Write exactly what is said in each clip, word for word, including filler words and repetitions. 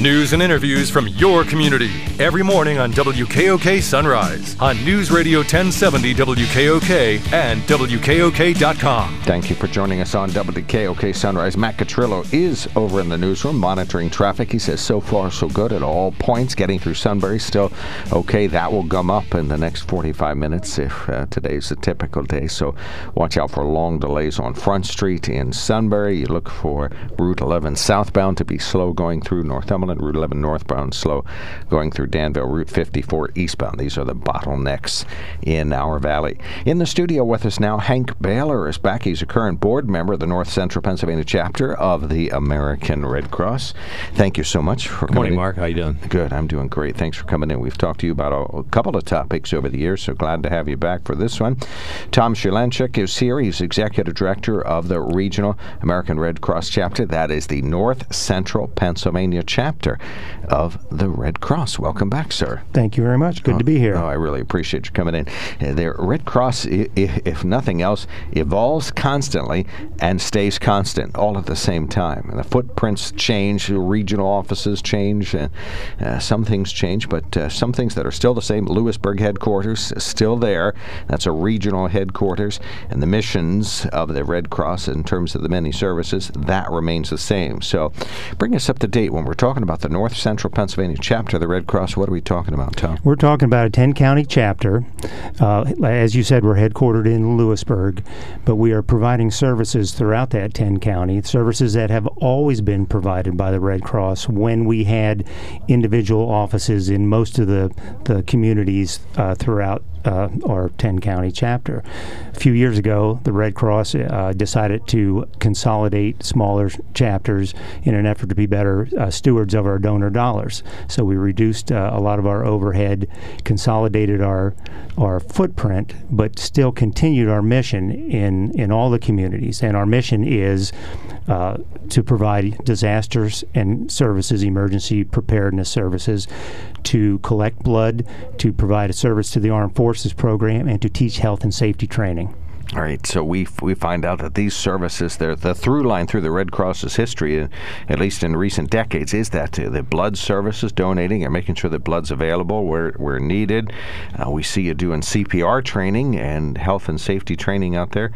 News and interviews from your community every morning on W K O K Sunrise on News Radio ten seventy W K O K and W K O K dot com. Thank you for joining us on W K O K Sunrise. Matt Catrillo is over in the newsroom monitoring traffic. He says so far so good at all points. Getting through Sunbury still okay. That will gum up in the next forty-five minutes if uh, today's a typical day. So watch out for long delays on Front Street in Sunbury. You look for Route eleven southbound to be slow going through Northumberland. Route eleven northbound slow going through Danville. Route fifty-four eastbound. These are the bottlenecks in our valley. In the studio with us now, Hank Baylor is back. He's a current board member of the North Central Pennsylvania chapter of the American Red Cross. Thank you so much for Good coming morning, in. Mark. How you doing? Good. I'm doing great. Thanks for coming in. We've talked to you about a, a couple of topics over the years, so glad to have you back for this one. Tom Shilanchik is here. He's Executive Director of the Regional American Red Cross chapter. That is the North Central Pennsylvania chapter of the Red Cross. Welcome back, sir. Thank you very much. Good oh, to be here. Oh, I really appreciate you coming in. Uh, the Red Cross, I- I- if nothing else, evolves constantly and stays constant all at the same time. And the footprints change, the regional offices change, and uh, some things change, but uh, some things that are still the same. Lewisburg headquarters is still there. That's a regional headquarters. And the missions of the Red Cross in terms of the many services, that remains the same. So bring us up to date. When we're talking about the North Central Pennsylvania chapter of the Red Cross, what are we talking about, Tom? We're talking about a ten-county chapter. Uh, as you said, we're headquartered in Lewisburg, but we are providing services throughout that ten-county, services that have always been provided by the Red Cross when we had individual offices in most of the, the communities uh, throughout Uh, our ten-county chapter. A few years ago, the Red Cross uh, decided to consolidate smaller chapters in an effort to be better uh, stewards of our donor dollars. So we reduced uh, a lot of our overhead, consolidated our our footprint, but still continued our mission in, in all the communities. And our mission is uh, to provide disasters and services, emergency preparedness services, to collect blood, to provide a service to the Armed Forces program, and to teach health and safety training. All right, so we we find out that these services, they're the through line through the Red Cross's history, uh, at least in recent decades, is that uh, the blood services, donating and making sure that blood's available where, where needed. Uh, we see you doing C P R training and health and safety training out there,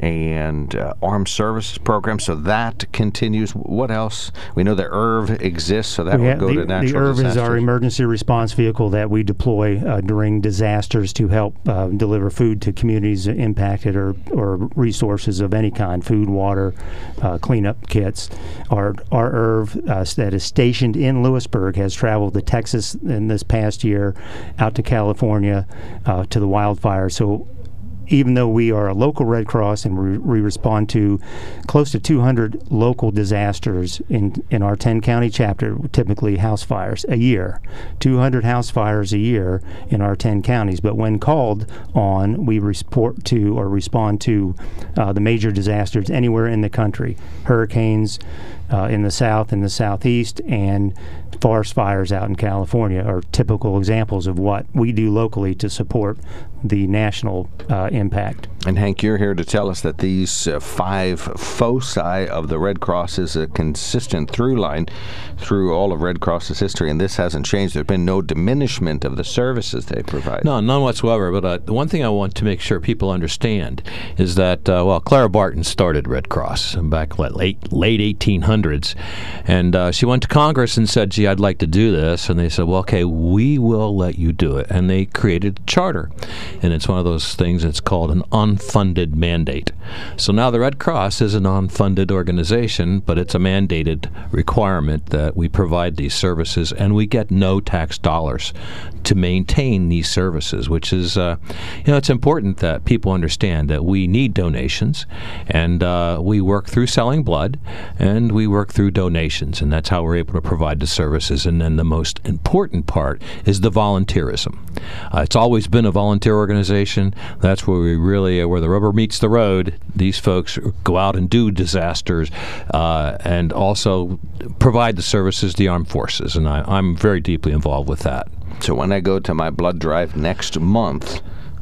and uh, armed services programs, so that continues. What else? We know the E R V exists, so that We would go the, to natural The E R V disasters. is our emergency response vehicle that we deploy uh, during disasters to help uh, deliver food to communities impacted or or resources of any kind, food, water, uh, cleanup kits. Our, our E R V uh, that is stationed in Lewisburg has traveled to Texas in this past year, out to California, uh, to the wildfires. So even though we are a local Red Cross and we, we respond to close to two hundred local disasters in, in our ten-county chapter, typically house fires, a year. two hundred house fires a year in our ten counties. But when called on, we report to or respond to uh, the major disasters anywhere in the country. Hurricanes uh, in the south and the southeast, and forest fires out in California are typical examples of what we do locally to support the national uh, impact. And Hank, you're here to tell us that these uh, five foci of the Red Cross is a consistent through line through all of Red Cross's history, and this hasn't changed. There's been no diminishment of the services they provide. No, none whatsoever. But uh, the one thing I want to make sure people understand is that, uh, well, Clara Barton started Red Cross back what, late late eighteen hundreds, and uh, she went to Congress and said, gee, I'd like to do this. And they said, well, okay, we will let you do it. And they created a charter. And it's one of those things that's called an unfunded mandate. So now the Red Cross is an unfunded organization, but it's a mandated requirement that we provide these services, and we get no tax dollars to maintain these services, which is, uh, you know, it's important that people understand that we need donations, and uh, we work through selling blood, and we work through donations, and that's how we're able to provide the services. And then the most important part is the volunteerism. Uh, it's always been a volunteer organization. That's where we really, uh, where the rubber meets the road. These folks go out and do disasters uh, and also provide the services to the armed forces, and I, I'm very deeply involved with that. So when I go to my blood drive next month,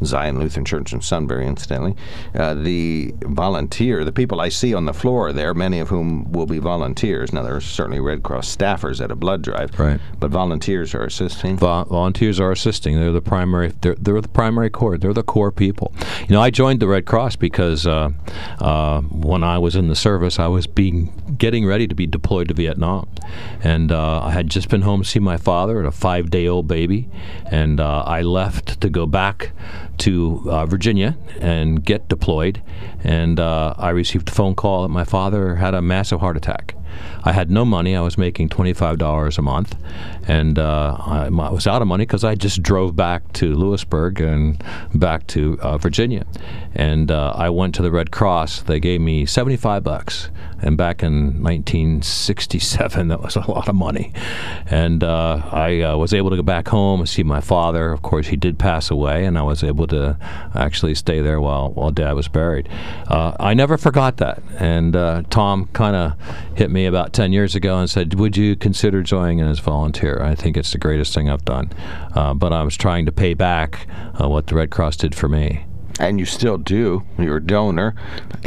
Zion Lutheran Church in Sunbury, incidentally. Uh, the volunteer, the people I see on the floor there, many of whom will be volunteers. Now, there are certainly Red Cross staffers at a blood drive, right? But volunteers are assisting. Vol- volunteers are assisting. They're the primary. They're, they're the primary core. They're the core people. You know, I joined the Red Cross because uh, uh, when I was in the service, I was being getting ready to be deployed to Vietnam, and uh, I had just been home to see my father and a five-day-old baby, and uh, I left to go back to uh, Virginia and get deployed, and uh, I received a phone call that my father had a massive heart attack. I had no money. I was making twenty-five dollars a month, and uh, I, I was out of money because I just drove back to Lewisburg and back to uh, Virginia. And uh, I went to the Red Cross. They gave me seventy-five bucks, and back in nineteen sixty-seven, that was a lot of money. And uh, I uh, was able to go back home and see my father. Of course, he did pass away, and I was able to actually stay there while while Dad was buried. Uh, I never forgot that. And uh, Tom kind of hit me about ten years ago and said, would you consider joining as a volunteer? I think it's the greatest thing I've done. Uh, but I was trying to pay back uh, what the Red Cross did for me. And you still do. You're a donor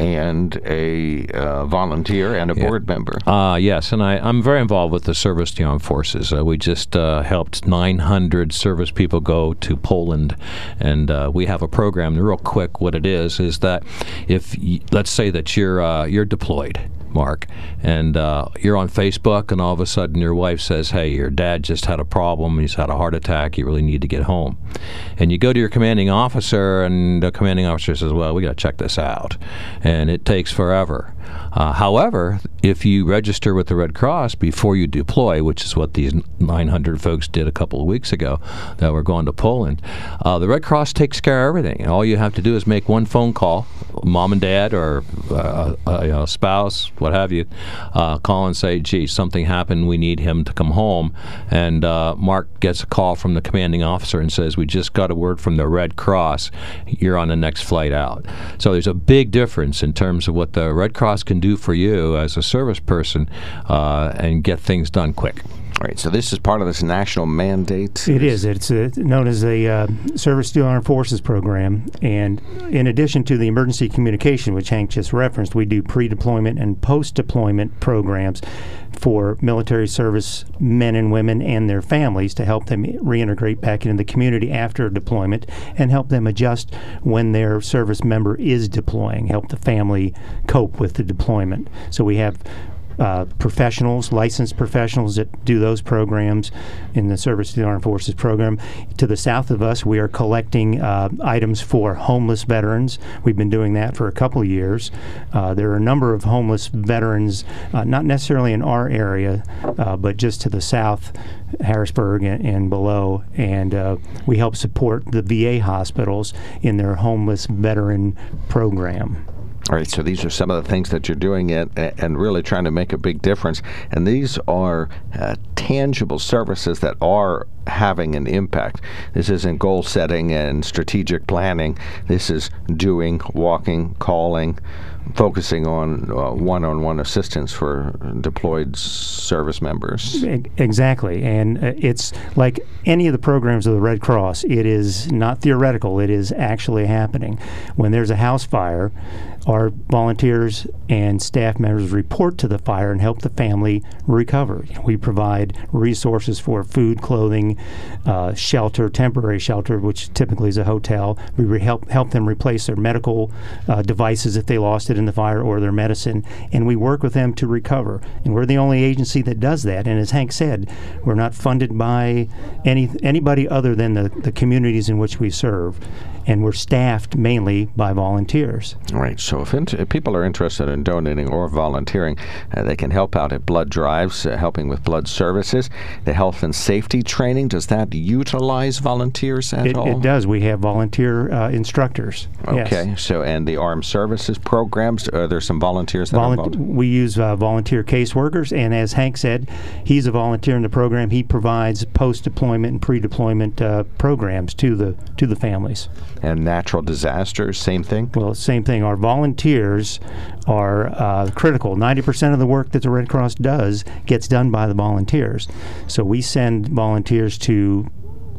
and a uh, volunteer and a yeah. board member. Uh, yes, and I, I'm very involved with the Service to the Armed Forces. Uh, we just uh, helped nine hundred service people go to Poland, and uh, we have a program. Real quick, what it is is that if y- let's say that you're uh, you're deployed, Mark, and uh, you're on Facebook, and all of a sudden your wife says, hey, your dad just had a problem, he's had a heart attack, you really need to get home. And you go to your commanding officer, and the commanding officer says, well, we got to check this out. And it takes forever. Uh, however, if you register with the Red Cross before you deploy, which is what these nine hundred folks did a couple of weeks ago that were going to Poland, uh, the Red Cross takes care of everything. All you have to do is make one phone call, mom and dad or uh, a, you know, spouse, what have you, uh, call and say, gee, something happened, we need him to come home. And uh, Mark gets a call from the commanding officer and says, we just got a word from the Red Cross, you're on the next flight out. So there's a big difference in terms of what the Red Cross can do for you as a service person uh, and get things done quick. All right, so this is part of this national mandate? It is. It's uh, known as a uh, Service to the Armed Forces program. And in addition to the emergency communication, which Hank just referenced, we do pre-deployment and post-deployment programs for military service men and women and their families to help them reintegrate back into the community after deployment and help them adjust when their service member is deploying, help the family cope with the deployment. So we have Uh, professionals, licensed professionals that do those programs in the Service to the Armed Forces program. To the south of us, we are collecting uh, items for homeless veterans. We've been doing that for a couple of years. Uh, there are a number of homeless veterans, uh, not necessarily in our area, uh, but just to the south, Harrisburg and, and below, and uh, we help support the V A hospitals in their homeless veteran program. All right, so these are some of the things that you're doing it, and really trying to make a big difference. And these are uh, tangible services that are having an impact. This isn't goal setting and strategic planning. This is doing, walking, calling, focusing on uh, one-on-one assistance for deployed service members. Exactly. And uh, it's like any of the programs of the Red Cross. It is not theoretical. It is actually happening. When there's a house fire, our volunteers and staff members report to the fire and help the family recover. We provide resources for food, clothing, uh, shelter, temporary shelter, which typically is a hotel. We re- help help them replace their medical uh, devices if they lost it in the fire, or their medicine, and we work with them to recover. And we're the only agency that does that. And as Hank said, we're not funded by any anybody other than the, the communities in which we serve. And we're staffed mainly by volunteers. Right. So if, int- if people are interested in donating or volunteering, uh, they can help out at blood drives, uh, helping with blood services. The health and safety training, does that utilize volunteers at it, all? It does. We have volunteer uh, instructors. Okay. Yes. So, and the armed services programs, are there some volunteers that Volu- are involved? We use uh, volunteer caseworkers, and as Hank said, he's a volunteer in the program. He provides post-deployment and pre-deployment uh, programs to the to the families. And natural disasters, same thing? Well, same thing. Our volunteers are uh, critical. ninety percent of the work that the Red Cross does gets done by the volunteers. So we send volunteers to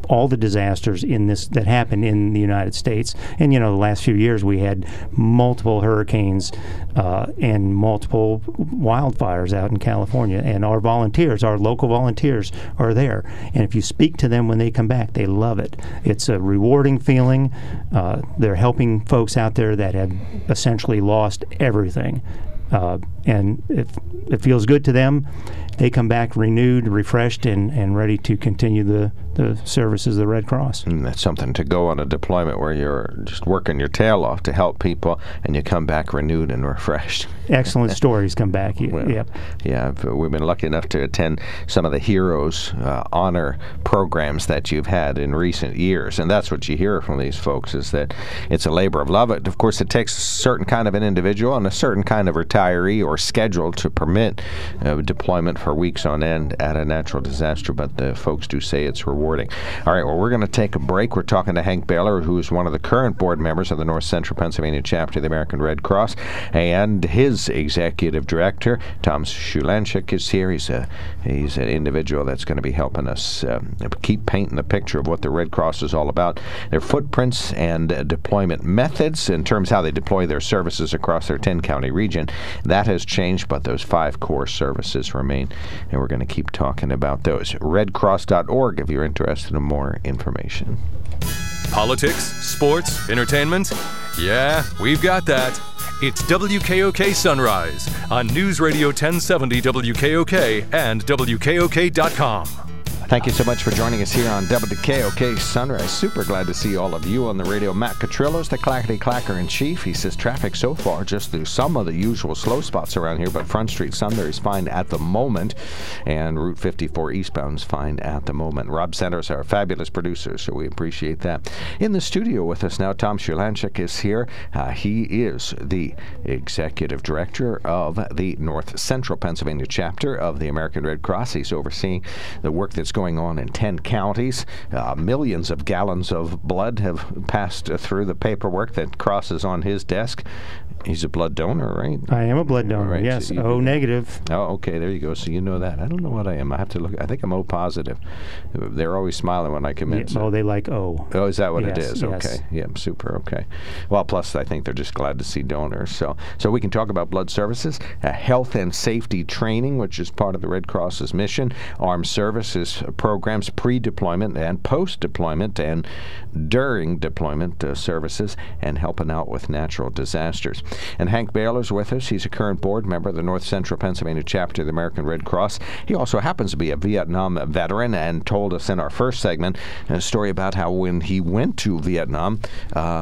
all the disasters in this that happened in the United States. And you know, the last few years we had multiple hurricanes uh, and multiple wildfires out in California. And our volunteers, our local volunteers, are there. And if you speak to them when they come back, they love it. It's a rewarding feeling. Uh, they're helping folks out there that have essentially lost everything. Uh, and it, it feels good to them. They come back renewed, refreshed, and, and ready to continue the, the services of the Red Cross. And that's something to go on a deployment where you're just working your tail off to help people, and you come back renewed and refreshed. Excellent stories come back. You, well, yep. Yeah, we've been lucky enough to attend some of the Heroes uh, honor programs that you've had in recent years, and that's what you hear from these folks, is that it's a labor of love. It, of course, it takes a certain kind of an individual and a certain kind of retiree or schedule to permit uh, deployment for weeks on end at a natural disaster, but the folks do say it's rewarding. All right, well, we're going to take a break. We're talking to Hank Baylor, who is one of the current board members of the North Central Pennsylvania chapter of the American Red Cross, and his executive director, Tom Shulanchik, is here. He's a he's an individual that's going to be helping us um, keep painting the picture of what the Red Cross is all about, their footprints and uh, deployment methods in terms of how they deploy their services across their ten-county region. That has changed, but those five core services remain, and we're going to keep talking about those. red cross dot org if you're interested in more information. Politics, sports, entertainment? Yeah, we've got that. It's W K O K Sunrise on News Radio ten seventy W K O K and W K O K dot com. Thank you so much for joining us here on W K O K Sunrise. Super glad to see all of you on the radio. Matt Catrillo's the Clackety Clacker in chief. He says traffic so far just through some of the usual slow spots around here, but Front Street Sunbury is fine at the moment, and Route fifty-four eastbound is fine at the moment. Rob Centers, our fabulous producer, so we appreciate that. In the studio with us now, Tom Shulanchik is here. Uh, he is the executive director of the North Central Pennsylvania chapter of the American Red Cross. He's overseeing the work that's going on in ten counties. Uh, millions of gallons of blood have passed uh, through the paperwork that crosses on his desk. He's a blood donor, right? I am a blood donor, right. yes. So you, O negative. Oh, okay, there you go. So you know that. I don't know what I am. I have to look. I think I'm O positive. They're always smiling when I come in. Yeah, so. Oh, they like O. Oh, is that what yes, it is? yes. Okay. Yeah, super. Okay. Well, plus I think they're just glad to see donors. So so we can talk about blood services, uh, health and safety training, which is part of the Red Cross's mission, armed services programs, pre-deployment and post-deployment and during deployment uh, services, and helping out with natural disasters. And Hank Baylor's with us. He's a current board member of the North Central Pennsylvania chapter of the American Red Cross. He also happens to be a Vietnam veteran and told us in our first segment a story about how when he went to Vietnam, uh,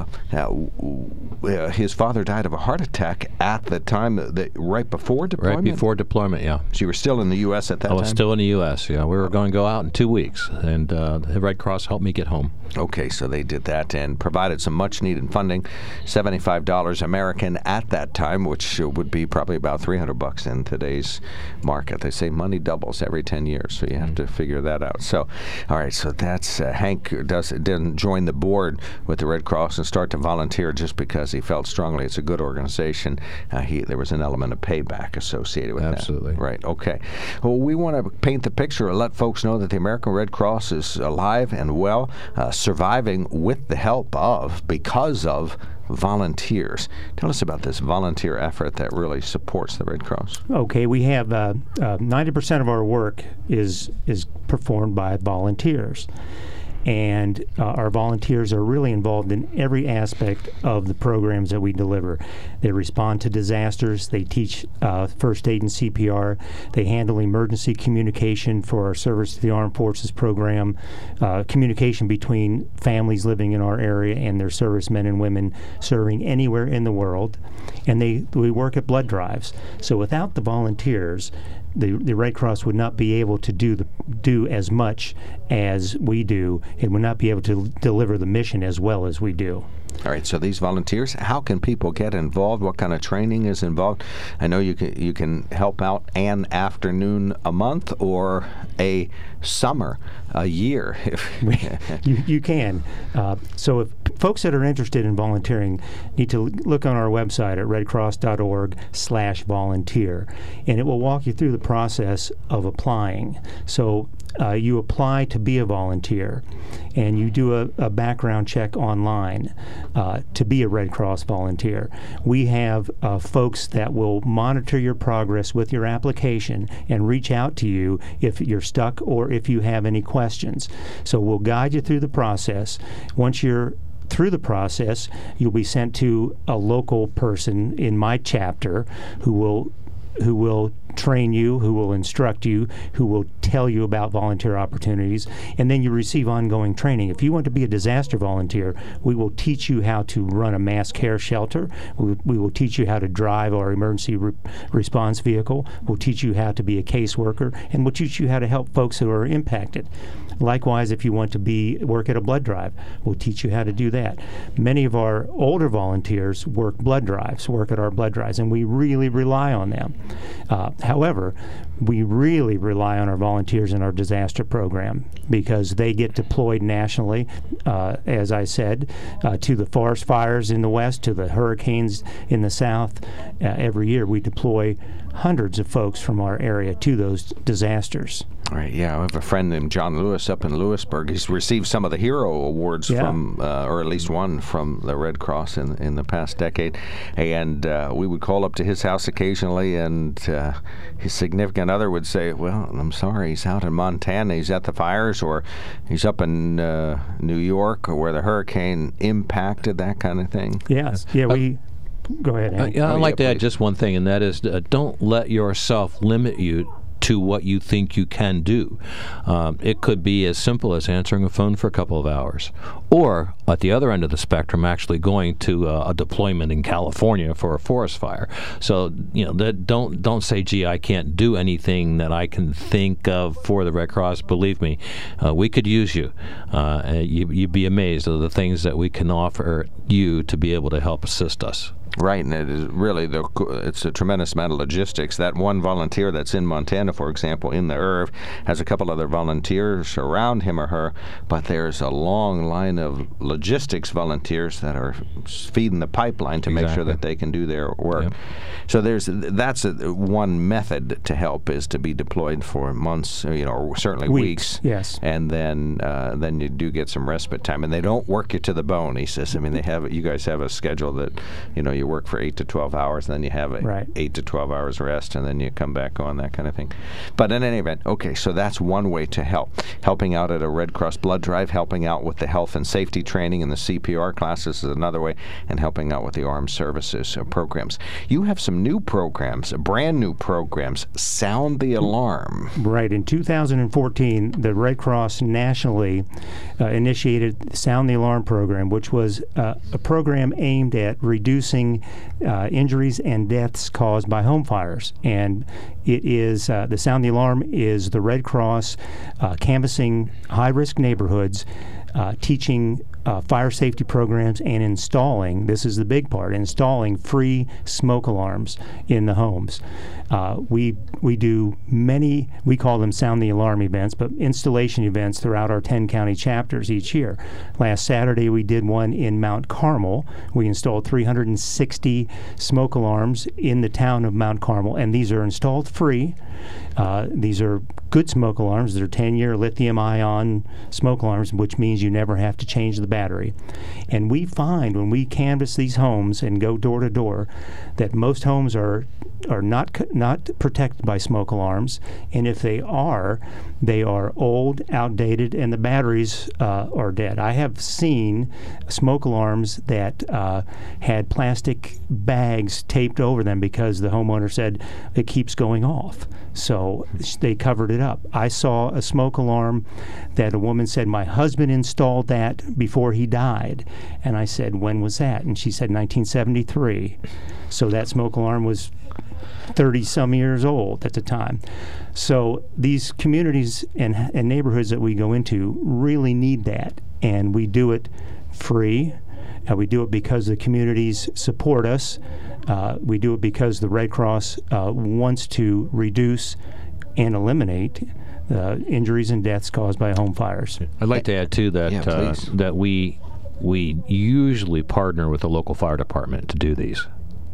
uh, his father died of a heart attack at the time, that, right before deployment? Right before deployment, yeah. So you were still in the U S at that I time? was still in the U S, yeah. We were going to go out in two weeks, and uh, the Red Cross helped me get home. Okay, so they did that and provided some much-needed funding, seventy-five dollars American at that time, which would be probably about three hundred bucks in today's market. They say money doubles every ten years, so you have to figure that out. So, all right, so that's uh, Hank does didn't join the board with the Red Cross and start to volunteer just because he felt strongly it's a good organization. Uh, he there was an element of payback associated with Absolutely. that. Right. Okay. Well, we want to paint the picture and let folks know that the American Red Cross is alive and well, uh, surviving with the help of, because of, volunteers. Tell us about this volunteer effort that really supports the Red Cross. Okay, we have uh, uh, ninety percent of our work is is performed by volunteers. And uh, our volunteers are really involved in every aspect of the programs that we deliver. They respond to disasters. They teach uh, first aid and C P R. They handle emergency communication for our Service to the Armed Forces program, uh, communication between families living in our area and their servicemen and women serving anywhere in the world. And they we work at blood drives. So without the volunteers, The, the Red Cross would not be able to do the do as much as we do. It would not be able to deliver the mission as well as we do. All right, so these volunteers, how can people get involved? What kind of training is involved? I know you can you can help out an afternoon a month or a summer a year. you, you can. Uh, so if folks that are interested in volunteering need to look on our website at red cross dot org slash volunteer, and it will walk you through the process of applying. So uh, you apply to be a volunteer, and you do a, a background check online uh, to be a Red Cross volunteer. We have uh, folks that will monitor your progress with your application and reach out to you if you're stuck or if you have any questions. So we'll guide you through the process. Once you're through the process, you'll be sent to a local person in my chapter who will who will train you, who will instruct you, who will tell you about volunteer opportunities, and then you receive ongoing training. If you want to be a disaster volunteer, we will teach you how to run a mass care shelter. We, we will teach you how to drive our emergency re- response vehicle. We'll teach you how to be a caseworker, and we'll teach you how to help folks who are impacted. Likewise, if you want to be work at a blood drive, we'll teach you how to do that. Many of our older volunteers work blood drives, work at our blood drives, and we really rely on them. Uh, however, we really rely on our volunteers in our disaster program because they get deployed nationally, uh, as I said, uh, to the forest fires in the west, to the hurricanes in the south. Uh, every year we deploy hundreds of folks from our area to those disasters. All right, yeah, I have a friend named John Lewis up in Lewisburg. He's received some of the hero awards yeah. from, uh, or at least one from the Red Cross in in the past decade. And uh, we would call up to his house occasionally, and uh, his significant other would say, well, I'm sorry, he's out in Montana, he's at the fires, or he's up in uh, New York, or where the hurricane impacted, that kind of thing. Yes, yeah, we... Go ahead, Hank. Uh, yeah, I'd oh, like yeah, to add please. just one thing, and that is uh, don't let yourself limit you to what you think you can do. Um, it could be as simple as answering a phone for a couple of hours, or at the other end of the spectrum, actually going to uh, a deployment in California for a forest fire. So, you know, that don't don't say, "Gee, I can't do anything that I can think of for the Red Cross." Believe me, uh, we could use you. Uh, you. You'd be amazed at the things that we can offer you to be able to help assist us. Right, and it is really the it's a tremendous amount of logistics. That one volunteer that's in Montana, for example, in the I R V, has a couple other volunteers around him or her, but there's a long line of logistics volunteers that are feeding the pipeline to Exactly. make sure that they can do their work. Yep. So there's that's a, one method to help is to be deployed for months, you know, or certainly Weeks, weeks. yes. And then uh, then you do get some respite time, and they don't work you to the bone. He says. I mean, they have you guys have a schedule that you know you work for eight to twelve hours, and then you have a right. eight to twelve hours rest, and then you come back on, that kind of thing. But in any event, okay, so that's one way to help. Helping out at a Red Cross blood drive, helping out with the health and safety training and the C P R classes is another way, and helping out with the armed services uh, programs. You have some new programs, brand new programs. Sound the Alarm. Right. In two thousand fourteen, the Red Cross nationally uh, initiated the Sound the Alarm program, which was uh, a program aimed at reducing uh, injuries and deaths caused by home fires. And it is uh, the Sound the Alarm is the Red Cross uh, canvassing high-risk neighborhoods, uh, teaching Uh, fire safety programs, and installing, this is the big part, installing free smoke alarms in the homes. Uh, we we do many, we call them Sound the Alarm events, but installation events throughout our ten county chapters each year. Last Saturday we did one in Mount Carmel. We installed three hundred sixty smoke alarms in the town of Mount Carmel, and these are installed free. Uh, these are good smoke alarms. They're ten-year lithium-ion smoke alarms, which means you never have to change the battery. And we find when we canvass these homes and go door to door that most homes are are not not protected by smoke alarms, and if they are, they are old, outdated, and the batteries uh, are dead. I have seen smoke alarms that uh, had plastic bags taped over them because the homeowner said it keeps going off. So they covered it up. I saw a smoke alarm that a woman said, my husband installed that before he died. And I said, when was that? And she said, nineteen seventy-three. So that smoke alarm was thirty-some years old at the time. So these communities and, and neighborhoods that we go into really need that. And we do it free. Uh, we do it because the communities support us. Uh, we do it because the Red Cross uh, wants to reduce and eliminate uh, injuries and deaths caused by home fires. I'd like to add too that Yeah, uh, please. that we we usually partner with the local fire department to do these.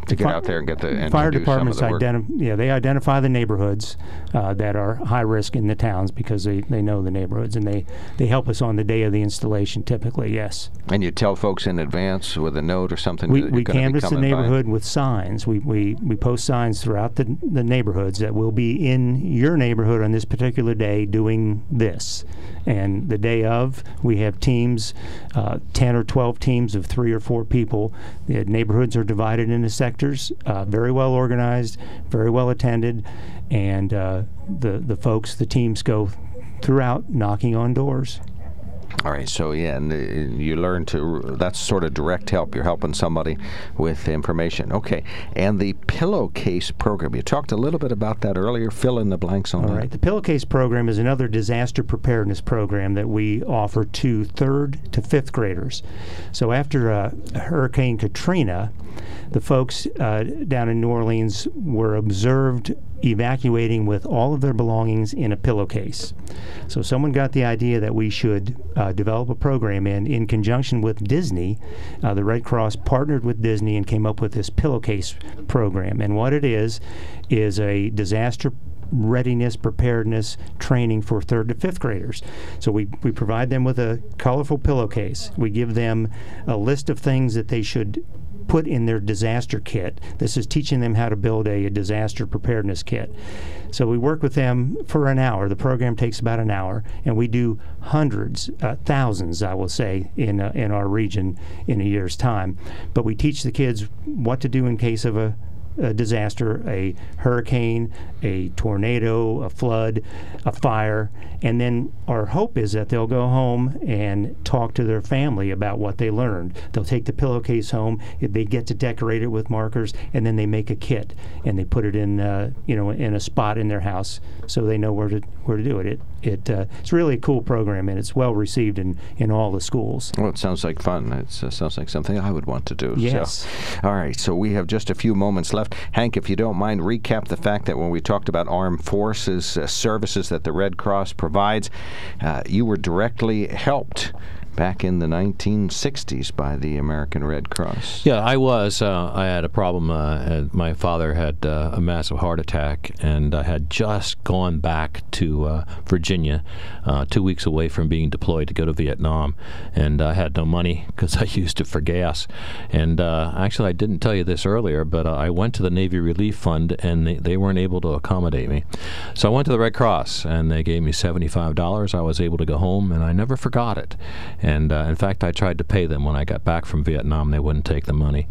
to get out there and get the and fire do departments some of the work. identify. Yeah, they identify the neighborhoods uh, that are high risk in the towns because they, they know the neighborhoods, and they, they help us on the day of the installation. Typically, yes. And you tell folks in advance with a note or something. We that we you're gonna be canvass the coming by. neighborhood with signs. We, we we post signs throughout the the neighborhoods that will be in your neighborhood on this particular day doing this. And the day of, we have teams, uh, ten or twelve teams of three or four people. The neighborhoods are divided into sectors, uh, very well organized, very well attended, and uh, the, the folks, the teams go throughout knocking on doors. All right, so yeah, and uh, you learn to, that's sort of direct help. You're helping somebody with information. Okay, and the pillowcase program, you talked a little bit about that earlier. Fill in the blanks on All that. right, the pillowcase program is another disaster preparedness program that we offer to third to fifth graders. So after uh, Hurricane Katrina, the folks uh, down in New Orleans were observed evacuating with all of their belongings in a pillowcase. So someone got the idea that we should uh, develop a program, and in conjunction with Disney, uh, the Red Cross partnered with Disney and came up with this pillowcase program. And what it is, is a disaster readiness, preparedness training for third to fifth graders. So we, we provide them with a colorful pillowcase. We give them a list of things that they should put in their disaster kit. This is teaching them how to build a, a disaster preparedness kit. So we work with them for an hour. The program takes about an hour, and we do hundreds, uh, thousands, I will say, in uh, in our region in a year's time. But we teach the kids what to do in case of a a disaster, a hurricane, a tornado, a flood, a fire, and then our hope is that they'll go home and talk to their family about what they learned. They'll take the pillowcase home, they get to decorate it with markers, and then they make a kit and they put it in, uh, you know, in a spot in their house so they know where to where to do it. It it uh, it's really a cool program, and it's well received in, in all the schools. Well, it sounds like fun. It uh, sounds like something I would want to do. Yes. So, all right, so we have just a few moments left. Hank, if you don't mind, recap the fact that when we talked about armed forces uh, services that the Red Cross provides, uh, you were directly helped back in the nineteen sixties by the American Red Cross. Yeah, I was. Uh, I had a problem. Uh, my father had uh, a massive heart attack, and I had just gone back to uh, Virginia, uh, two weeks away from being deployed to go to Vietnam, and I had no money because I used it for gas. And uh, actually, I didn't tell you this earlier, but uh, I went to the Navy Relief Fund, and they, they weren't able to accommodate me. So I went to the Red Cross, and they gave me seventy-five dollars. I was able to go home, and I never forgot it. And uh, in fact, I tried to pay them when I got back from Vietnam. They wouldn't take the money.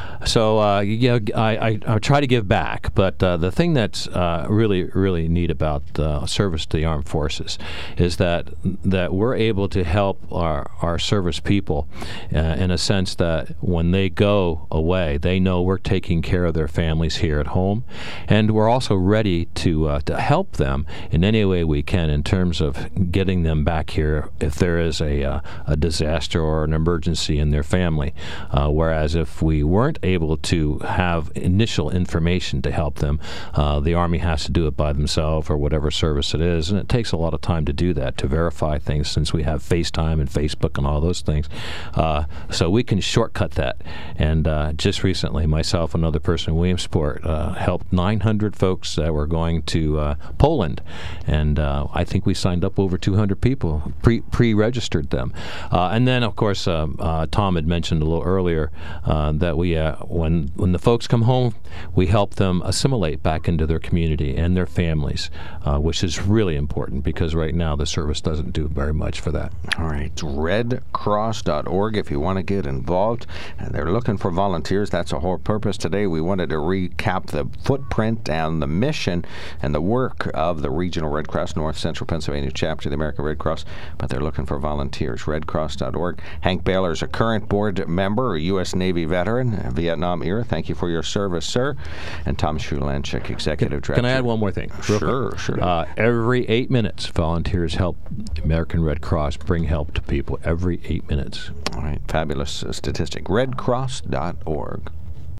So uh, yeah, I, I, I try to give back. But uh, the thing that's uh, really, really neat about uh, service to the armed forces is that that we're able to help our, our service people uh, in a sense that when they go away, they know we're taking care of their families here at home, and we're also ready to uh, to help them in any way we can in terms of getting them back here if there is a uh, a disaster or an emergency in their family. Uh, whereas if we weren't able to have initial information to help them, uh, the Army has to do it by themselves or whatever service it is, and it takes a lot of time to do that, to verify things, since we have FaceTime and Facebook and all those things. Uh, so we can shortcut that. And uh, just recently, myself and another person in Williamsport uh, helped nine hundred folks that were going to uh, Poland, and uh, I think we signed up over two hundred people, pre pre-registered them. Uh, and then, of course, uh, uh, Tom had mentioned a little earlier uh, that we, uh, when when the folks come home, we help them assimilate back into their community and their families, uh, which is really important because right now the service doesn't do very much for that. All right, red cross dot org if you want to get involved. And they're looking for volunteers. That's the whole purpose today. We wanted to recap the footprint and the mission and the work of the Regional Red Cross North Central Pennsylvania chapter of the American Red Cross, but they're looking for volunteers. red cross dot org. Hank Baylor is a current board member, a U S Navy veteran, Vietnam era. Thank you for your service, sir. And Tom Shulanchik, executive director. Can I add one more thing? Sure, sure. Uh, every eight minutes, volunteers help American Red Cross bring help to people. Every eight minutes. All right, fabulous uh, statistic. red cross dot org.